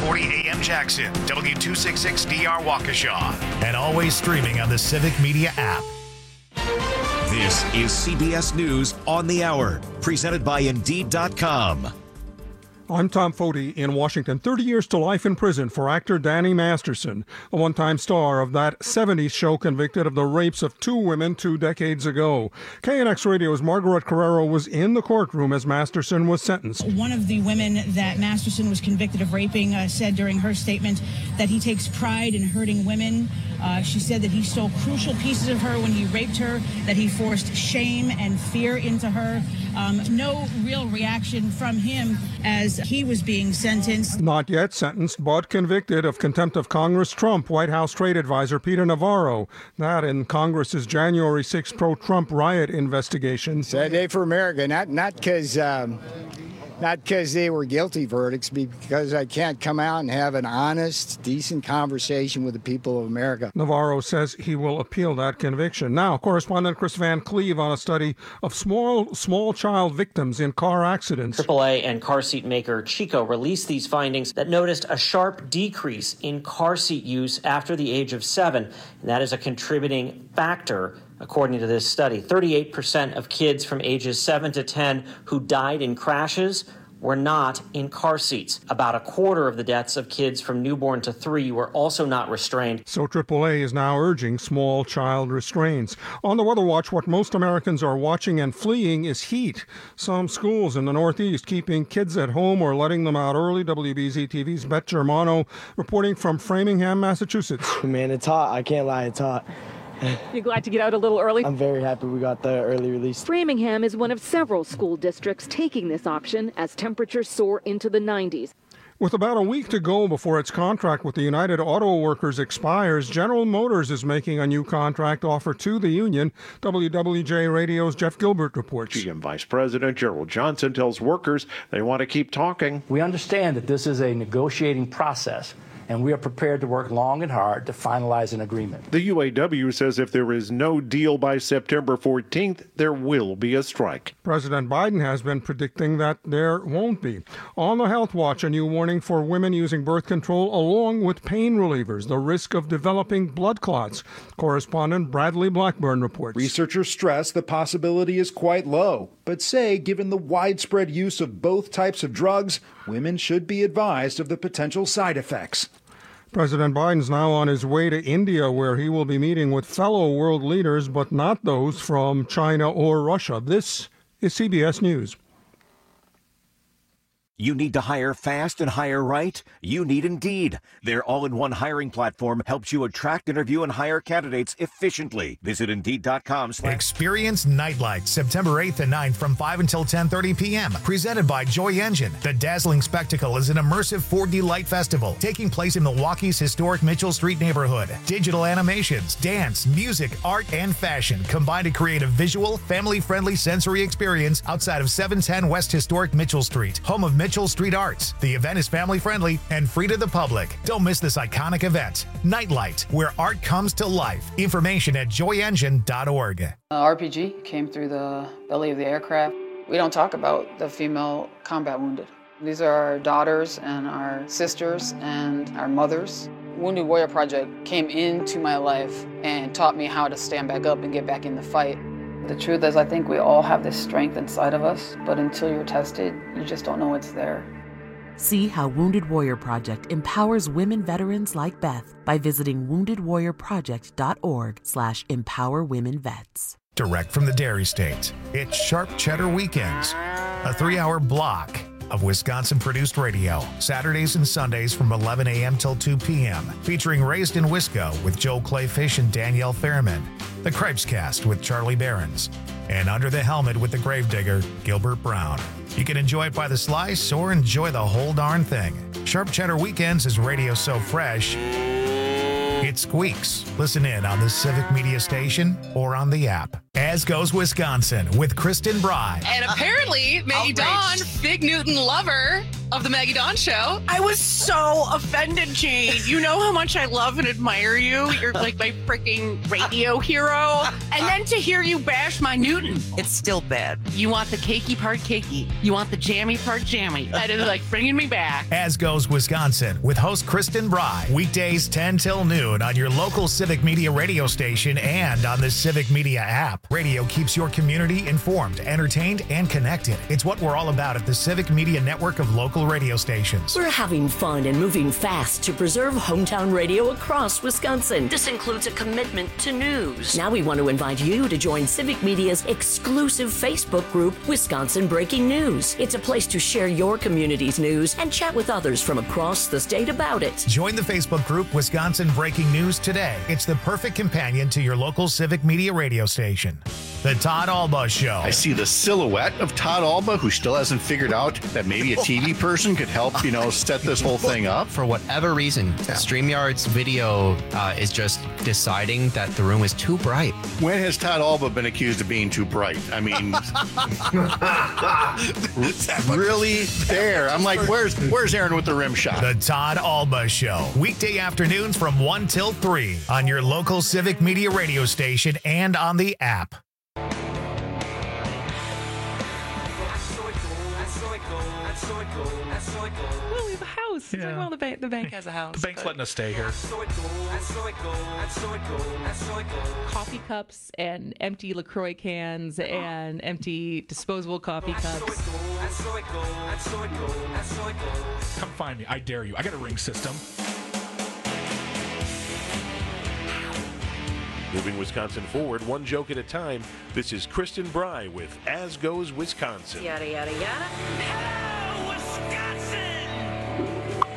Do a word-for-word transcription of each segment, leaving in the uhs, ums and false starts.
forty A M Jackson, W two sixty-six D R Waukesha, and always streaming on the Civic Media app. This is C B S News on the Hour, presented by Indeed dot com. I'm Tom Foti in Washington. thirty years to life in prison for actor Danny Masterson, a one-time star of that seventies show convicted of the rapes of two women two decades ago. K N X Radio's Margaret Carrero was in the courtroom as Masterson was sentenced. One of the women that Masterson was convicted of raping uh, said during her statement that he takes pride in hurting women. Uh, she said that he stole crucial pieces of her when he raped her, that he forced shame and fear into her. Um, no real reaction from him as he was being sentenced. Not yet sentenced, but convicted of contempt of Congress. Trump, White House Trade Advisor Peter Navarro. That in Congress's January sixth pro-Trump riot investigation. Sad day for America, not not because um, not because they were guilty verdicts, because I can't come out and have an honest, decent conversation with the people of America. Navarro says he will appeal that conviction. Now, correspondent Chris Van Cleve on a study of small small child victims in car accidents. triple A and car seat maker Chico released these findings that noticed a sharp decrease in car seat use after the age of seven. And that is a contributing factor. According to this study, thirty-eight percent of kids from ages seven to ten who died in crashes were not in car seats. About a quarter of the deaths of kids from newborn to three were also not restrained. So triple A is now urging small child restraints. On the Weather Watch, what most Americans are watching and fleeing is heat. Some schools in the Northeast keeping kids at home or letting them out early. W B Z T V's Beth Germano reporting from Framingham, Massachusetts. Man, it's hot. I can't lie, it's hot. You're glad to get out a little early? I'm very happy we got the early release. Framingham is one of several school districts taking this option as temperatures soar into the nineties. With about a week to go before its contract with the United Auto Workers expires, General Motors is making a new contract offer to the union. W W J Radio's Jeff Gilbert reports. G M Vice President Gerald Johnson tells workers they want to keep talking. We understand that this is a negotiating process, and we are prepared to work long and hard to finalize an agreement. The U A W says if there is no deal by September fourteenth, there will be a strike. President Biden has been predicting that there won't be. On the Health Watch, a new warning for women using birth control along with pain relievers, the risk of developing blood clots. Correspondent Bradley Blackburn reports. Researchers stress the possibility is quite low, but say given the widespread use of both types of drugs, women should be advised of the potential side effects. President Biden's now on his way to India, where he will be meeting with fellow world leaders, but not those from China or Russia. This is C B S News. You need to hire fast and hire right? You need Indeed. Their all-in-one hiring platform helps you attract, interview, and hire candidates efficiently. Visit Indeed dot com. Experience Nightlight September eighth and ninth from five until ten thirty p.m. Presented by Joy Engine. The dazzling spectacle is an immersive four D light festival taking place in Milwaukee's historic Mitchell Street neighborhood. Digital animations, dance, music, art, and fashion combine to create a visual, family-friendly sensory experience outside of seven ten West Historic Mitchell Street, home of Mitchell Street Arts. The event is family-friendly and free to the public. Don't miss this iconic event. Nightlight, where art comes to life. Information at joy engine dot org. Uh, R P G came through the belly of the aircraft. We don't talk about the female combat wounded. These are our daughters and our sisters and our mothers. Wounded Warrior Project came into my life and taught me how to stand back up and get back in the fight. The truth is, I think we all have this strength inside of us, but until you're tested, you just don't know it's there. See how Wounded Warrior Project empowers women veterans like Beth by visiting wounded warrior project dot org slash empower women vets. Direct from the Dairy State, it's Sharp Cheddar Weekends, a three-hour block of Wisconsin-produced radio, Saturdays and Sundays from eleven a.m. till two p.m., featuring Raised in Wisco with Joe Clayfish and Danielle Fairman, The Cripes Cast with Charlie Behrens, and Under the Helmet with the Gravedigger, Gilbert Brown. You can enjoy it by the slice or enjoy the whole darn thing. Sharp Cheddar Weekends is radio so fresh, it squeaks. Listen in on the Civic Media Station or on the app. As Goes Wisconsin with Kristen Bry. And apparently, May Dawn, Fig Newton lover, of the Maggie Dawn Show. I was so offended, Jade. You know how much I love and admire you. You're like my freaking radio hero. And then to hear you bash my Newton, it's still bad. You want the cakey part cakey. You want the jammy part jammy. That is like bringing me back. As Goes Wisconsin with host Kristen Bry. Weekdays ten till noon on your local Civic Media radio station and on the Civic Media app. Radio keeps your community informed, entertained, and connected. It's what we're all about at the Civic Media network of local radio stations. We're having fun and moving fast to preserve hometown radio across Wisconsin. This includes a commitment to news. Now we want to invite you to join Civic Media's exclusive Facebook group, Wisconsin Breaking News. It's a place to share your community's news and chat with others from across the state about it. Join the Facebook group Wisconsin Breaking News today. It's the perfect companion to your local Civic Media radio station. The Todd Alba Show. I see the silhouette of Todd Alba, who still hasn't figured out that maybe a T V person could help, you know, set this whole thing up. For whatever reason, yeah. StreamYard's video uh, is just deciding that the room is too bright. When has Todd Alba been accused of being too bright? I mean, really there. I'm like, where's where's Aaron with the rim shot? The Todd Alba Show. Weekday afternoons from one till three on your local Civic Media radio station and on the app. Well, we have a house. Yeah. Like, well, the bank, the bank has a house. The bank's letting us stay here. Coffee cups and empty LaCroix cans and empty disposable coffee cups. Come find me. I dare you. I got a ring system. Moving Wisconsin forward, one joke at a time. This is Kristen Bry with As Goes Wisconsin. Yada, yada, yada. Hello, Wisconsin!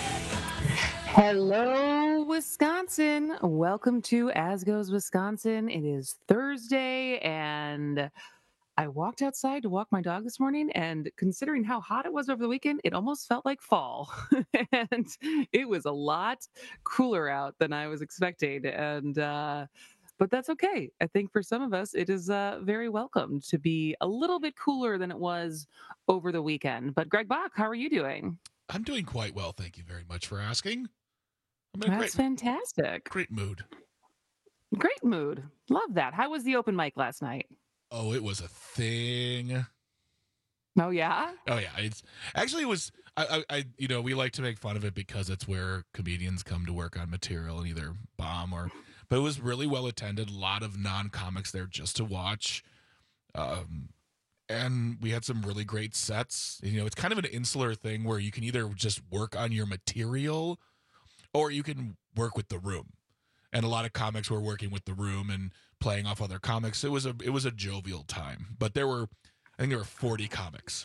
Hello, Wisconsin. Welcome to As Goes Wisconsin. It is Thursday, and I walked outside to walk my dog this morning, and considering how hot it was over the weekend, it almost felt like fall. And it was a lot cooler out than I was expecting. And, uh, but that's okay. I think for some of us, it is uh, very welcome to be a little bit cooler than it was over the weekend. But Greg Bach, how are you doing? I'm doing quite well. Thank you very much for asking. I'm in a That's great, fantastic. Great mood. Great mood. Love that. How was the open mic last night? Oh, it was a thing. Oh, yeah? Oh, yeah. It's actually, it was, I, I, I, you know, we like to make fun of it because it's where comedians come to work on material and either bomb or, but it was really well attended. A lot of non-comics there just to watch. Um, and we had some really great sets. You know, it's kind of an insular thing where you can either just work on your material or you can work with the room. And a lot of comics were working with the room and playing off other comics. It was a it was a jovial time. But there were, I think there were forty comics.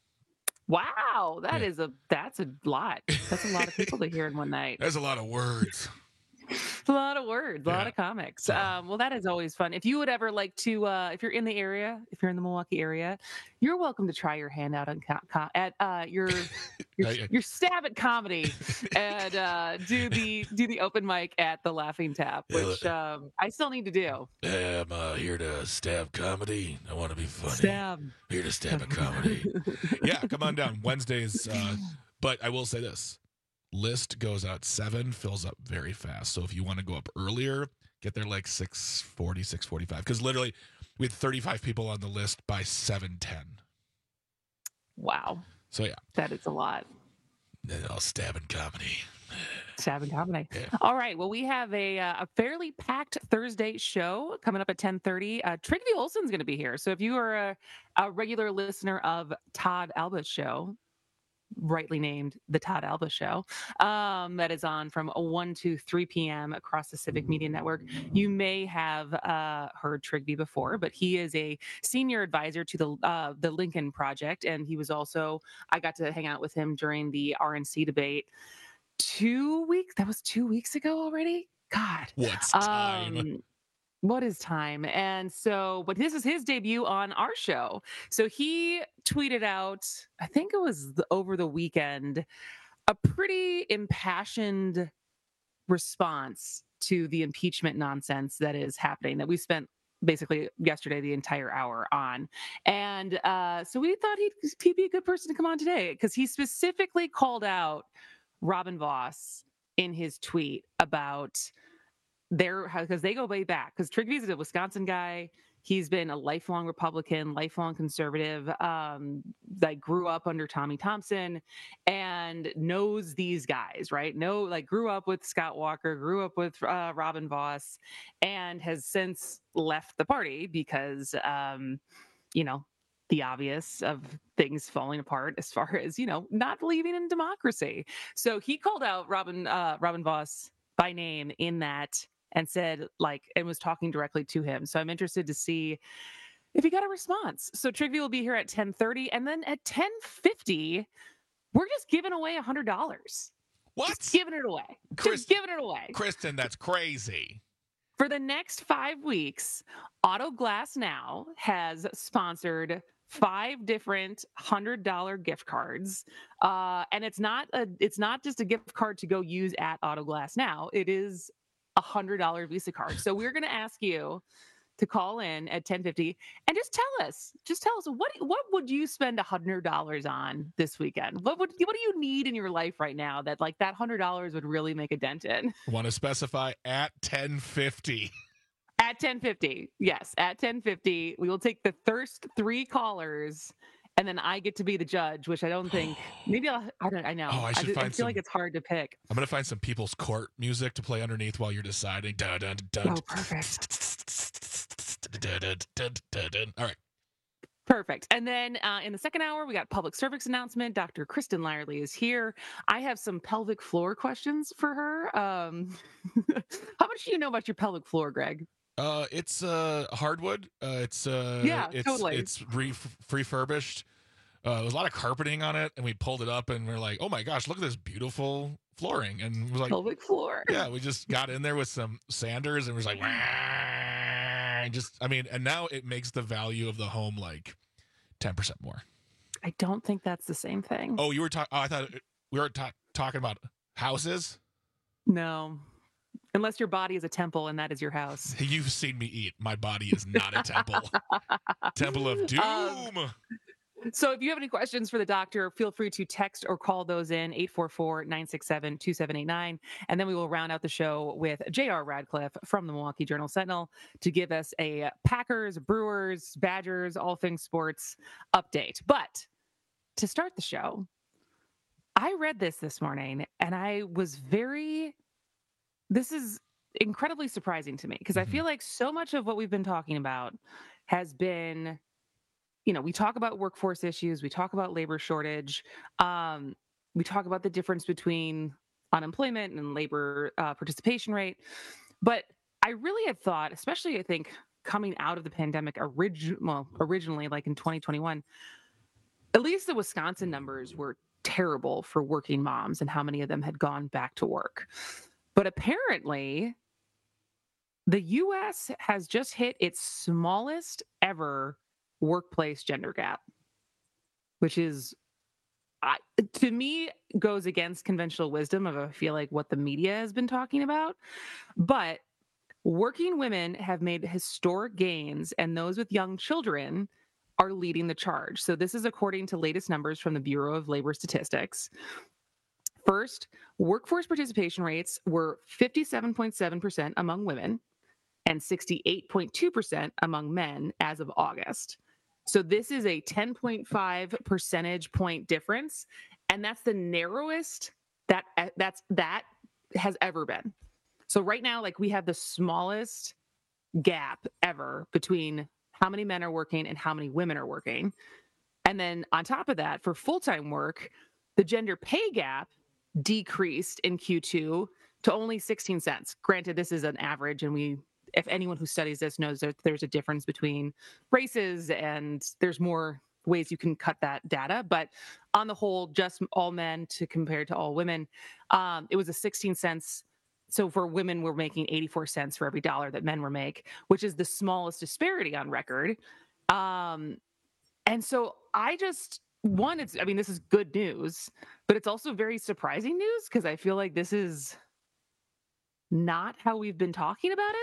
Wow, that yeah. is a that's a lot. That's a lot of people to hear in one night. That's a lot of words. A lot of words, a yeah. lot of comics. Um, well, that is always fun. If you would ever like to, uh, if you're in the area, if you're in the Milwaukee area, you're welcome to try your hand out on co- co- at uh, your your, your stab at comedy and uh, do the do the open mic at the Laughing Tap, which um, I still need to do. Hey, I'm uh, here to stab comedy. I want to be funny. Stab. Here to stab at comedy. Yeah, come on down Wednesdays. Uh, but I will say this. List goes out seven, fills up very fast. So if you want to go up earlier, get there like six forty, six forty-five. Because literally, we had thirty-five people on the list by seven ten. Wow. So yeah. That is a lot. Then I'll stab in comedy. Stab in comedy. Yeah. All right. Well, we have a uh, a fairly packed Thursday show coming up at ten thirty. Uh, Trigby Olsen's going to be here. So if you are a, a regular listener of Todd Alba's show, rightly named The Todd Alba Show, um, that is on from one to three p.m. across the Civic Media Network. You may have uh, heard Trigby before, but he is a senior advisor to the uh, the Lincoln Project, and he was also, I got to hang out with him during the R N C debate two weeks, that was two weeks ago already? God. What's time? Um, What is time? And so, but this is his debut on our show. So he tweeted out, I think it was the, over the weekend, a pretty impassioned response to the impeachment nonsense that is happening, that we spent basically yesterday, the entire hour on. And uh, so we thought he'd, he'd be a good person to come on today because he specifically called out Robin Voss in his tweet about their, because they go way back, because Trigvy's is a Wisconsin guy. He's been a lifelong Republican, lifelong conservative, um, that grew up under Tommy Thompson and knows these guys, right? No, like grew up with Scott Walker, grew up with uh, Robin Voss, and has since left the party because, um, you know, the obvious of things falling apart as far as, you know, not believing in democracy. So he called out Robin, uh, Robin Voss by name in that and said, like, and was talking directly to him. So I'm interested to see if he got a response. So Trigvy will be here at ten thirty, and then at ten fifty, we're just giving away one hundred dollars. What? Just giving it away. Chris, just giving it away. Kristen, that's crazy. For the next five weeks, Auto Glass Now has sponsored five different one hundred dollars gift cards. Uh, and it's not a, it's not just a gift card to go use at Auto Glass Now. It is a one hundred dollars Visa card. So we're going to ask you to call in at ten fifty and just tell us, just tell us what what would you spend one hundred dollars on this weekend? What would what do you need in your life right now that like that one hundred dollars would really make a dent in? Want to specify at ten fifty. At ten fifty. Yes, at ten fifty. We will take the first three callers. And then I get to be the judge, which I don't think. Maybe I'll. I don't. I know. Oh, I should I, find I feel some, like it's hard to pick. I'm gonna find some People's Court music to play underneath while you're deciding. Dun, dun, dun, oh, perfect. Dun, dun, dun, dun, dun. All right. Perfect. And then uh, in the second hour, we got public service announcement. Doctor Kristen Lyerly is here. I have some pelvic floor questions for her. Um, how much do you know about your pelvic floor, Greg? Uh, it's uh hardwood. Uh, it's uh yeah, it's, totally. It's re- refurbished. Uh, there was a lot of carpeting on it, and we pulled it up, and we we're like, "Oh my gosh, look at this beautiful flooring!" And it was like, pelvic floor. Yeah, we just got in there with some sanders, and was like, and just, I mean, and now it makes the value of the home like ten percent more. I don't think that's the same thing. Oh, you were talking. Oh, I thought we were ta- talking about houses. No. Unless your body is a temple and that is your house. You've seen me eat. My body is not a temple. Temple of doom. Um, so if you have any questions for the doctor, feel free to text or call those in eight four four, nine six seven, two seven eight nine. And then we will round out the show with J R Radcliffe from the Milwaukee Journal Sentinel to give us a Packers, Brewers, Badgers, all things sports update. But to start the show, I read this this morning and I was very... This is incredibly surprising to me because I feel like so much of what we've been talking about has been, you know, we talk about workforce issues, we talk about labor shortage, um, we talk about the difference between unemployment and labor uh, participation rate. But I really had thought, especially I think coming out of the pandemic, orig- well, originally like in twenty twenty-one, at least the Wisconsin numbers were terrible for working moms and how many of them had gone back to work. But apparently, the U S has just hit its smallest ever workplace gender gap, which is, I, to me, goes against conventional wisdom of, I feel like, what the media has been talking about. But working women have made historic gains, and those with young children are leading the charge. So this is according to latest numbers from the Bureau of Labor Statistics. First, workforce participation rates were fifty-seven point seven percent among women and sixty-eight point two percent among men as of August. So this is a ten point five percentage point difference, and that's the narrowest that that's that has ever been. So right now, like, we have the smallest gap ever between how many men are working and how many women are working. And then on top of that, for full-time work, the gender pay gap decreased in Q two to only sixteen cents. Granted, this is an average, and we, if anyone who studies this knows that there's a difference between races and there's more ways you can cut that data. But on the whole, just all men to compare to all women, um, it was a sixteen cents. So for women, we're making eighty-four cents for every dollar that men were make, which is the smallest disparity on record. Um, and so I just, one, it's, I mean, this is good news, but it's also very surprising news because I feel like this is not how we've been talking about it.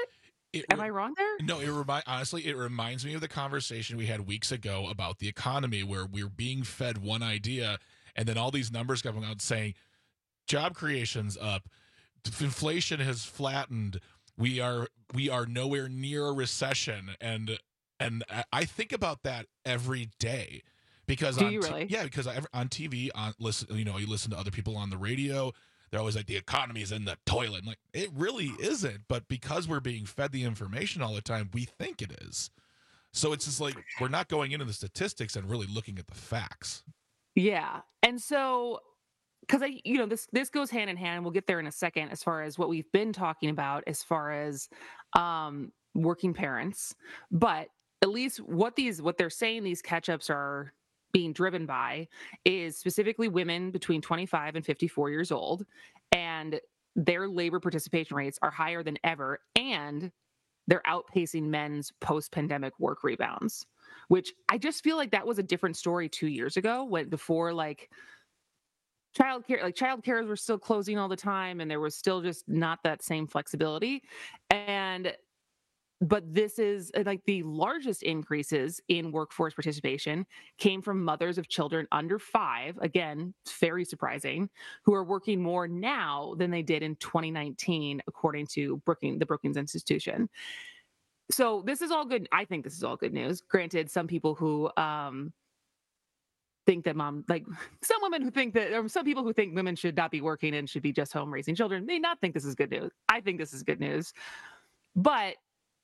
It, Am I wrong there? No, it remind honestly, it reminds me of the conversation we had weeks ago about the economy, where we're being fed one idea, and then all these numbers coming out saying job creation's up, inflation has flattened, we are we are nowhere near a recession, and and I think about that every day because Do on you t- really? yeah, because I, on T V, on listen, you know, you listen to other people on the radio. They're always like, the economy is in the toilet. I'm like, it really isn't. But because we're being fed the information all the time, we think it is. So it's just like we're not going into the statistics and really looking at the facts. Yeah. And so, because I, you know, this this goes hand in hand. We'll get there in a second as far as what we've been talking about as far as um, working parents. But at least what these what they're saying these catch-ups are being driven by is specifically women between twenty-five and fifty-four years old, and their labor participation rates are higher than ever, and they're outpacing men's post-pandemic work rebounds, which I just feel like that was a different story two years ago when before like childcare, like childcares were still closing all the time and there was still just not that same flexibility. And But this is like the largest increases in workforce participation came from mothers of children under five. Again, very surprising, who are working more now than they did in twenty nineteen, according to Brookings, the Brookings Institution. So this is all good. I think this is all good news. Granted, some people who um, think that mom, like some women who think that, or some people who think women should not be working and should be just home raising children, may not think this is good news. I think this is good news. But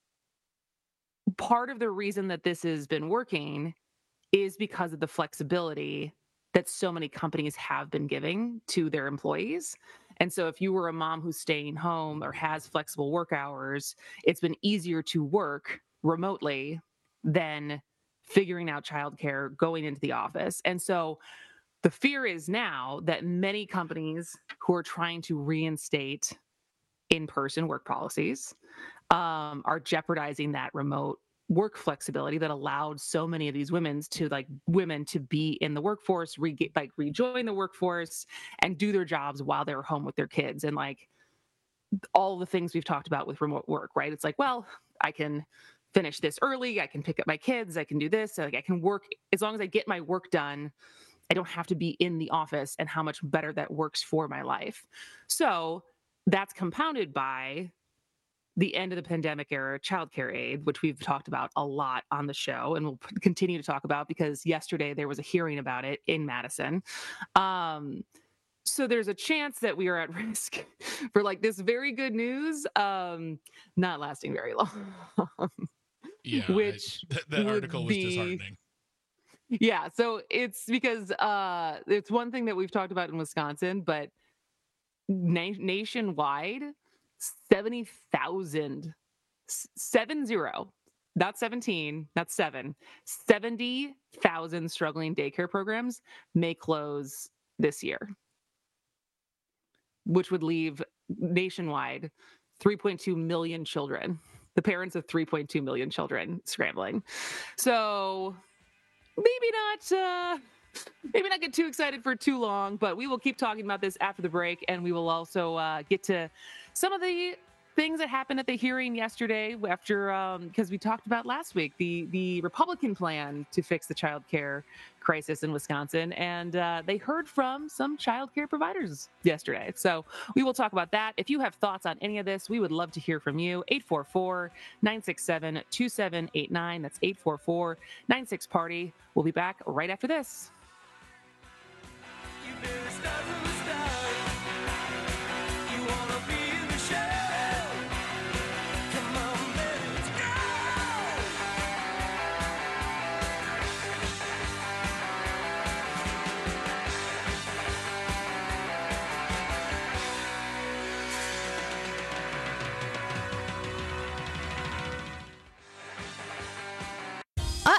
part of the reason that this has been working is because of the flexibility that so many companies have been giving to their employees. And so if you were a mom who's staying home or has flexible work hours, it's been easier to work remotely than figuring out childcare, going into the office. And so the fear is now that many companies who are trying to reinstate in-person work policies um, are jeopardizing that remote work flexibility that allowed so many of these women to like women to be in the workforce, re- like rejoin the workforce and do their jobs while they're home with their kids. And like all the things we've talked about with remote work, right? It's like, well, I can finish this early. I can pick up my kids. I can do this. Like I can work as long as I get my work done. I don't have to be in the office, and how much better that works for my life. So that's compounded by the end of the pandemic era childcare aid, which we've talked about a lot on the show and we'll continue to talk about because yesterday there was a hearing about it in Madison. Um, so there's a chance that we are at risk for like this very good news um, not lasting very long. Yeah, which I, that, that article was be, disheartening. Yeah, so it's because uh, it's one thing that we've talked about in Wisconsin, but na- nationwide, seventy thousand, seven zero, not seventeen, not seven, seventy thousand struggling daycare programs may close this year, which would leave nationwide three point two million children, the parents of three point two million children scrambling. So maybe not, uh, maybe not get too excited for too long, but we will keep talking about this after the break, and we will also uh, get to some of the things that happened at the hearing yesterday after, um, because we talked about last week, the the Republican plan to fix the child care crisis in Wisconsin, and uh, they heard from some child care providers yesterday. So we will talk about that. If you have thoughts on any of this, we would love to hear from you. eight four four, nine six seven, two seven eight nine. That's eight four four, nine six, party. We'll be back right after this.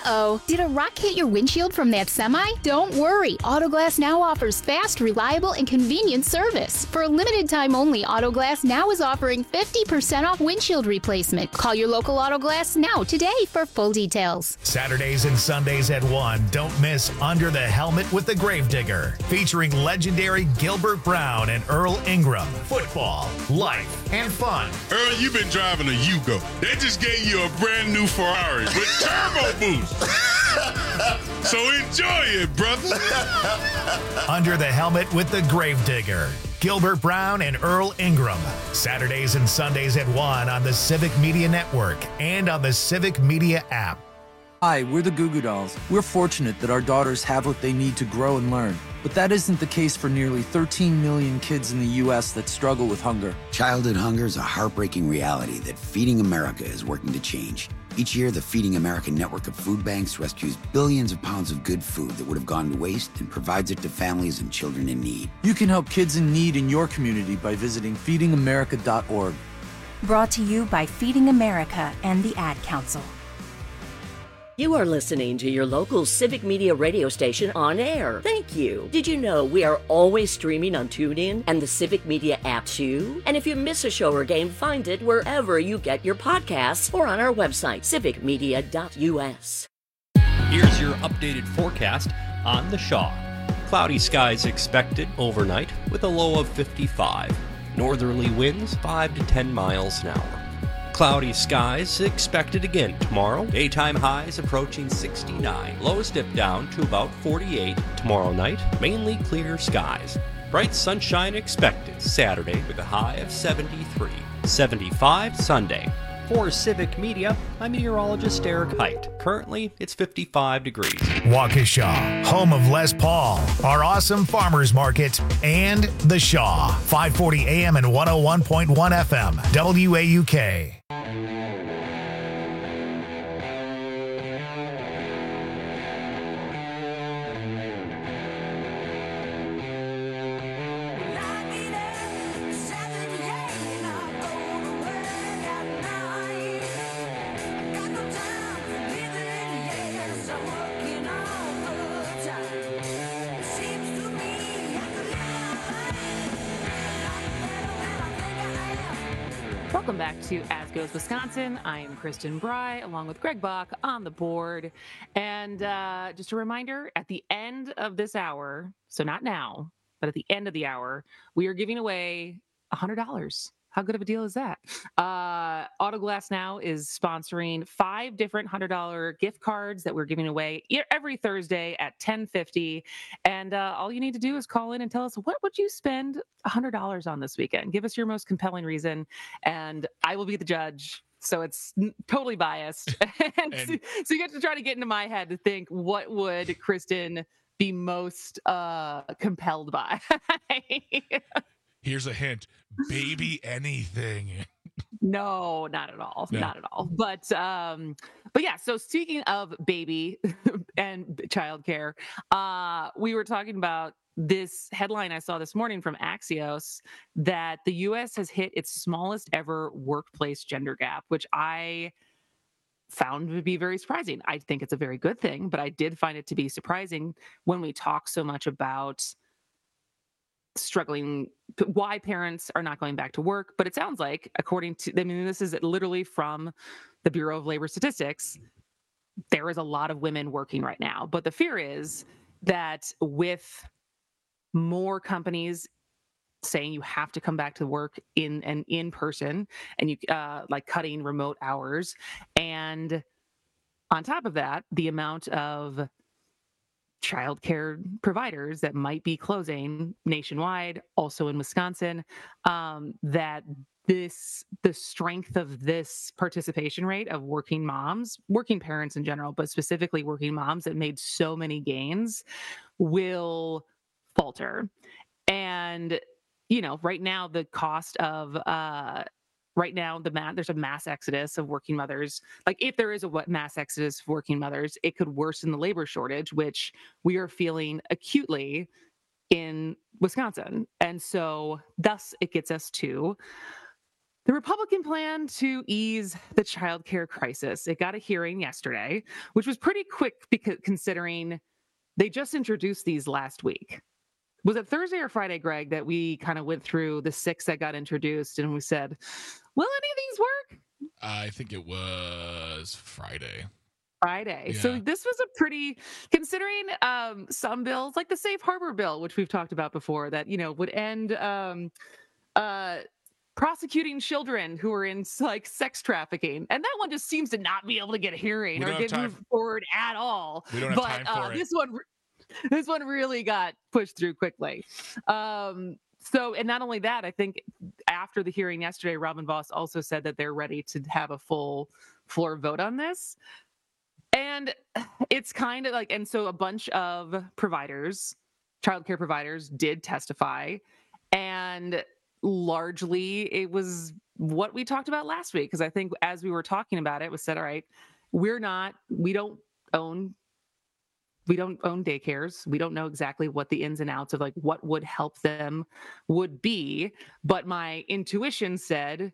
Uh-oh. Did a rock hit your windshield from that semi? Don't worry. Autoglass Now offers fast, reliable, and convenient service. For a limited time only, Autoglass Now is offering fifty percent off windshield replacement. Call your local Autoglass Now today for full details. Saturdays and Sundays at one. Don't miss Under the Helmet with the Gravedigger, featuring legendary Gilbert Brown and Earl Ingram. Football, life, and fun. Earl, you've been driving a Yugo. They just gave you a brand new Ferrari with turbo boost. So enjoy it, brother. Under the Helmet with the Gravedigger. Gilbert Brown and Earl Ingram. Saturdays and Sundays at one on the Civic Media Network and on the Civic Media app. Hi, we're the Goo Goo Dolls. We're fortunate that our daughters have what they need to grow and learn. But that isn't the case for nearly thirteen million kids in the U S that struggle with hunger. Childhood hunger is a heartbreaking reality that Feeding America is working to change. Each year, the Feeding America network of food banks rescues billions of pounds of good food that would have gone to waste and provides it to families and children in need. You can help kids in need in your community by visiting feeding america dot org. Brought to you by Feeding America and the Ad Council. You are listening to your local Civic Media radio station on air. Thank you. Did you know we are always streaming on TuneIn and the Civic Media app too? And if you miss a show or game, find it wherever you get your podcasts or on our website, civic media dot u s. Here's your updated forecast on the Shaw. Cloudy skies expected overnight with a low of fifty-five. Northerly winds five to ten miles an hour. Cloudy skies expected again tomorrow. Daytime highs approaching sixty-nine. Lows dip down to about forty-eight tomorrow night. Mainly clear skies. Bright sunshine expected Saturday with a high of seventy-three. seventy-five Sunday. For Civic Media, I'm meteorologist Eric Height. Currently, it's fifty-five degrees. Waukesha, home of Les Paul, our awesome farmers market, and The Shaw, five forty A M and one oh one point one F M, W A U K. Welcome back to As Goes Wisconsin. I am Kristen Bry, along with Greg Bach on the board. And uh, just a reminder, at the end of this hour, so not now, but at the end of the hour, we are giving away one hundred dollars. How good of a deal is that? Uh, Autoglass Now is sponsoring five different one hundred dollars gift cards that we're giving away every Thursday at ten fifty. And uh, all you need to do is call in and tell us, what would you spend one hundred dollars on this weekend? Give us your most compelling reason, and I will be the judge. So it's totally biased. and and so you have to try to get into my head to think, what would Kristen be most uh, compelled by? Here's a hint. Baby anything. No, not at all. No. Not at all. But um, but yeah, so speaking of baby and childcare, uh, we were talking about this headline I saw this morning from Axios that the U S has hit its smallest ever workplace gender gap, which I found to be very surprising. I think it's a very good thing, but I did find it to be surprising when we talk so much about struggling, why parents are not going back to work. But it sounds like, according to, I mean, this is literally from the Bureau of Labor Statistics, there is a lot of women working right now. But the fear is that with more companies saying you have to come back to work in and in person, and you uh, like cutting remote hours, and on top of that, the amount of childcare providers that might be closing nationwide, also in Wisconsin, um, that this, the strength of this participation rate of working moms, working parents in general, but specifically working moms that made so many gains, will falter. And, you know, right now the cost of, uh, right now, the ma- there's a mass exodus of working mothers. Like, if there is a what mass exodus of working mothers, it could worsen the labor shortage, which we are feeling acutely in Wisconsin. And so thus it gets us to the Republican plan to ease the childcare crisis. It got a hearing yesterday, which was pretty quick because considering they just introduced these last week. Was it Thursday or Friday, Greg, that we kind of went through the six that got introduced and we said, will any of these work? I think it was Friday. Friday. Yeah. So this was a pretty, considering um, some bills, like the Safe Harbor bill, which we've talked about before, that, you know, would end um, uh, prosecuting children who are in like sex trafficking. And that one just seems to not be able to get a hearing or get moved forward at all. We don't have but, time for uh, it. This one, this one really got pushed through quickly. Um, so, and not only that, I think after the hearing yesterday, Robin Vos also said that they're ready to have a full floor vote on this. And it's kind of like, and so a bunch of providers, childcare providers did testify, and largely it was what we talked about last week. Because I think as we were talking about it, it was said, all right, we're not, we don't own, we don't own daycares. We don't know exactly what the ins and outs of like what would help them would be. But my intuition said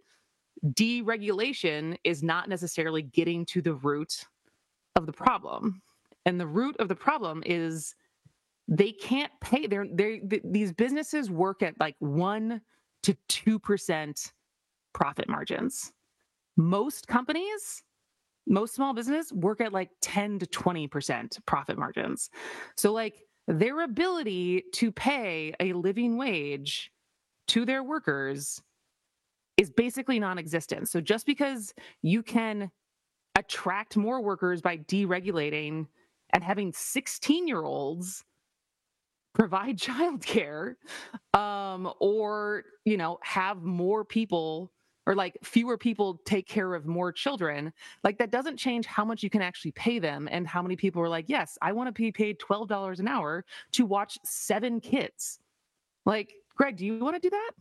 deregulation is not necessarily getting to the root of the problem. And the root of the problem is they can't pay. They're, they're, th- these businesses work at like one to two percent profit margins. Most companies, most small business work at like ten to twenty percent profit margins. So like their ability to pay a living wage to their workers is basically non-existent. So just because you can attract more workers by deregulating and having sixteen-year-olds provide childcare, um, or, you know, have more people or like fewer people take care of more children, like that doesn't change how much you can actually pay them and how many people are like, yes, I want to be paid twelve dollars an hour to watch seven kids. Like, Greg, do you want to do that?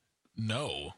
No.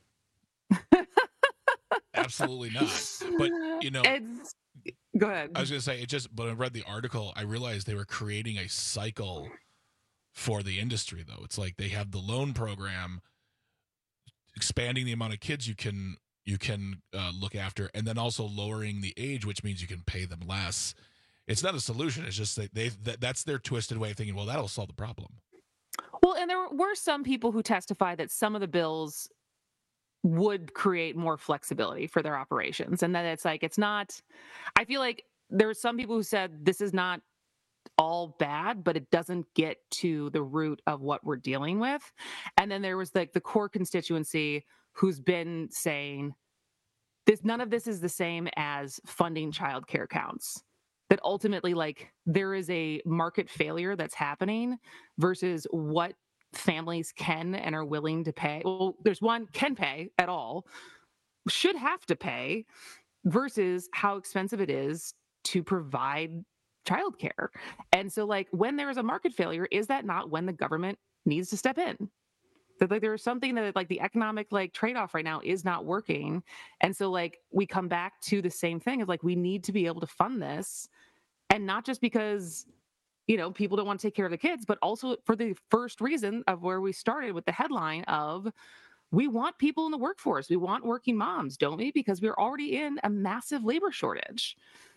Absolutely not. But, you know, it's, go ahead. I was going to say, it just, but I read the article, I realized they were creating a cycle for the industry, though. It's like they have the loan program expanding the amount of kids you can you can uh, look after, and then also lowering the age, which means you can pay them less. It's not a solution. It's just that they that, that's their twisted way of thinking, well, that'll solve the problem. Well, and there were some people who testified that some of the bills would create more flexibility for their operations. And then it's like, it's not, I feel like there were some people who said this is not all bad, but it doesn't get to the root of what we're dealing with. And then there was like the core constituency who's been saying this, none of this is the same as funding childcare counts. That ultimately, like, there is a market failure that's happening versus what families can and are willing to pay. Well, there's one can pay at all, should have to pay, versus how expensive it is to provide childcare. And so, like, when there is a market failure, is that not when the government needs to step in? That, like, there's something that, like, the economic, like, trade-off right now is not working. And so, like, we come back to the same thing of, like, we need to be able to fund this, and not just because, you know, people don't want to take care of the kids, but also for the first reason of where we started with the headline of, we want people in the workforce. We want working moms, don't we? Because we're already in a massive labor shortage.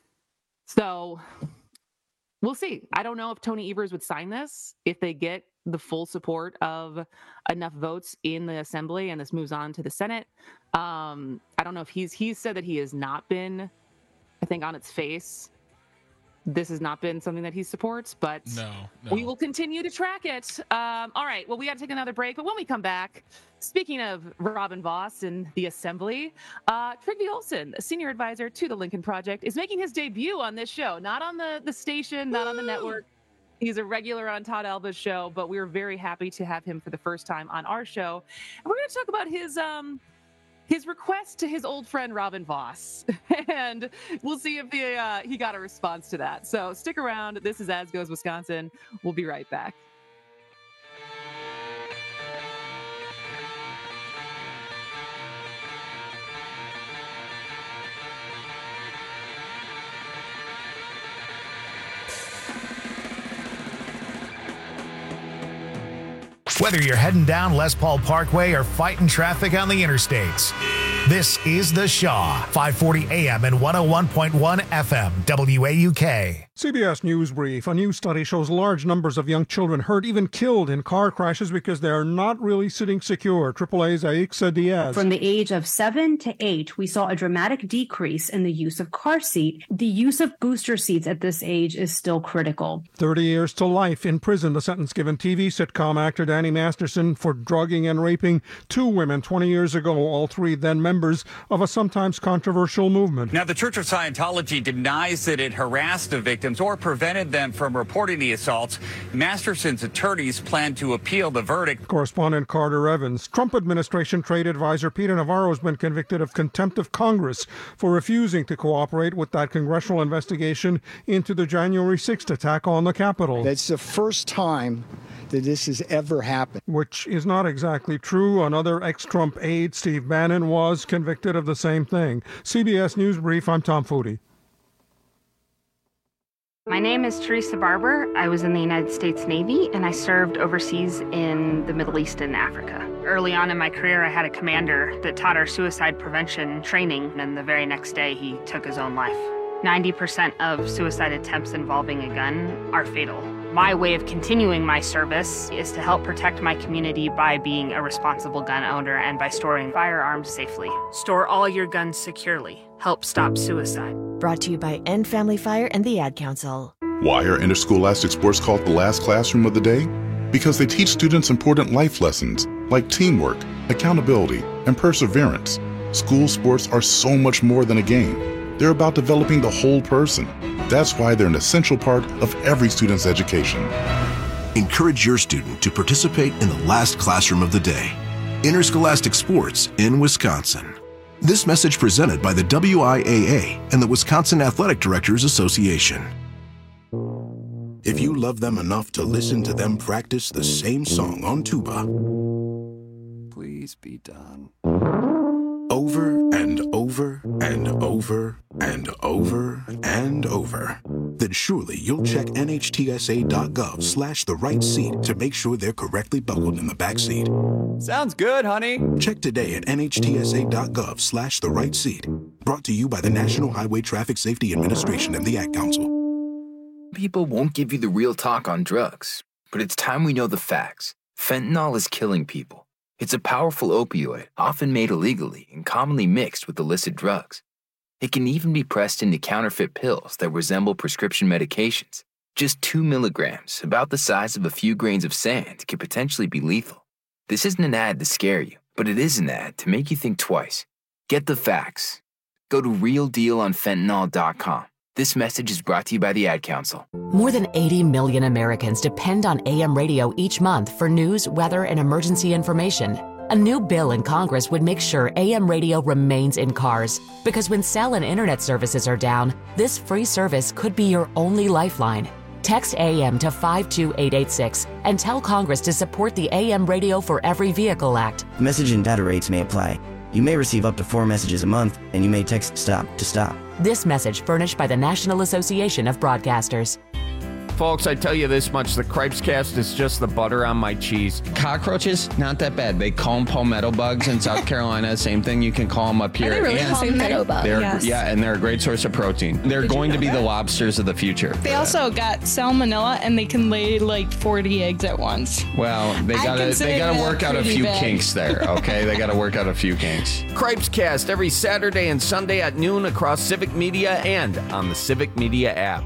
So we'll see. I don't know if Tony Evers would sign this if they get the full support of enough votes in the assembly and this moves on to the Senate. Um, I don't know if he's, he's said that he has not been, I think on its face, this has not been something that he supports, but no, no. we will continue to track it. Um, all right. Well, we got to take another break, but when we come back, speaking of Robin Vos and the assembly, uh, Trygve Olsen, a senior advisor to the Lincoln Project, is making his debut on this show, not on the, the station, not on the network. He's a regular on Todd Alba's show, but we're very happy to have him for the first time on our show. And we're going to talk about his, um, his request to his old friend Robin Vos, and we'll see if the, uh, he got a response to that. So stick around. This is As Goes Wisconsin. We'll be right back. Whether you're heading down Les Paul Parkway or fighting traffic on the interstates, This is The Shaw, five forty A M and one oh one point one F M, W A U K. C B S News Brief. A new study shows large numbers of young children hurt, even killed in car crashes because they are not really sitting secure. triple A's Aixa Diaz. From the age of seven to eight, we saw a dramatic decrease in the use of car seat. The use of booster seats at this age is still critical. thirty years to life in prison. The sentence given T V sitcom actor Danny Masterson for drugging and raping two women twenty years ago, all three then members of a sometimes controversial movement. Now, the Church of Scientology denies that it harassed the victims or prevented them from reporting the assaults. Masterson's attorneys plan to appeal the verdict. Correspondent Carter Evans. Trump administration trade advisor Peter Navarro has been convicted of contempt of Congress for refusing to cooperate with that congressional investigation into the January sixth attack on the Capitol. That's the first time that this has ever happened. Which is not exactly true. Another ex-Trump aide, Steve Bannon, was convicted of the same thing. C B S News Brief, I'm Tom Foodie. My name is Teresa Barber. I was in the United States Navy, and I served overseas in the Middle East and Africa. Early on in my career, I had a commander that taught our suicide prevention training, and the very next day, he took his own life. ninety percent of suicide attempts involving a gun are fatal. My way of continuing my service is to help protect my community by being a responsible gun owner and by storing firearms safely. Store all your guns securely. Help stop suicide. Brought to you by End Family Fire and the Ad Council. Why are interscholastic sports called the last classroom of the day? Because they teach students important life lessons like teamwork, accountability, and perseverance. School sports are so much more than a game. They're about developing the whole person. That's why they're an essential part of every student's education. Encourage your student to participate in the last classroom of the day. Interscholastic sports in Wisconsin. This message presented by the W I A A and the Wisconsin Athletic Directors Association. If you love them enough to listen to them practice the same song on tuba, please be done. Over and over and over and over and over, then surely you'll check N H T S A dot gov slash the right seat to make sure they're correctly buckled in the back seat. Sounds good, honey. Check today at N H T S A dot gov slash the right seat. Brought to you by the National Highway Traffic Safety Administration and the Ad Council. People won't give you the real talk on drugs, but it's time we know the facts. Fentanyl is killing people. It's a powerful opioid, often made illegally and commonly mixed with illicit drugs. It can even be pressed into counterfeit pills that resemble prescription medications. Just two milligrams, about the size of a few grains of sand, could potentially be lethal. This isn't an ad to scare you, but it is an ad to make you think twice. Get the facts. Go to real deal on fentanyl dot com. This message is brought to you by the Ad Council. More than eighty million Americans depend on A M radio each month for news, weather, and emergency information. A new bill in Congress would make sure A M radio remains in cars, because when cell and internet services are down, this free service could be your only lifeline. Text A M to five two eight eight six and tell Congress to support the A M Radio for Every Vehicle Act. Message and data rates may apply. You may receive up to four messages a month, and you may text STOP to stop. This message furnished by the National Association of Broadcasters. Folks, I tell you this much, the Cripescast is just the butter on my cheese. Cockroaches, not that bad. They call them palmetto bugs in South Carolina. Same thing, you can call them up here. Are they really and palmetto bugs? Yes. Yeah, and they're a great source of protein. They're Did going you to know be that? the lobsters of the future. They also got salmonella, and they can lay like forty eggs at once. Well, they I gotta consider they gotta that work out a pretty few bad. kinks there, okay? They gotta work out a few kinks. Cripescast every Saturday and Sunday at noon across Civic Media and on the Civic Media app.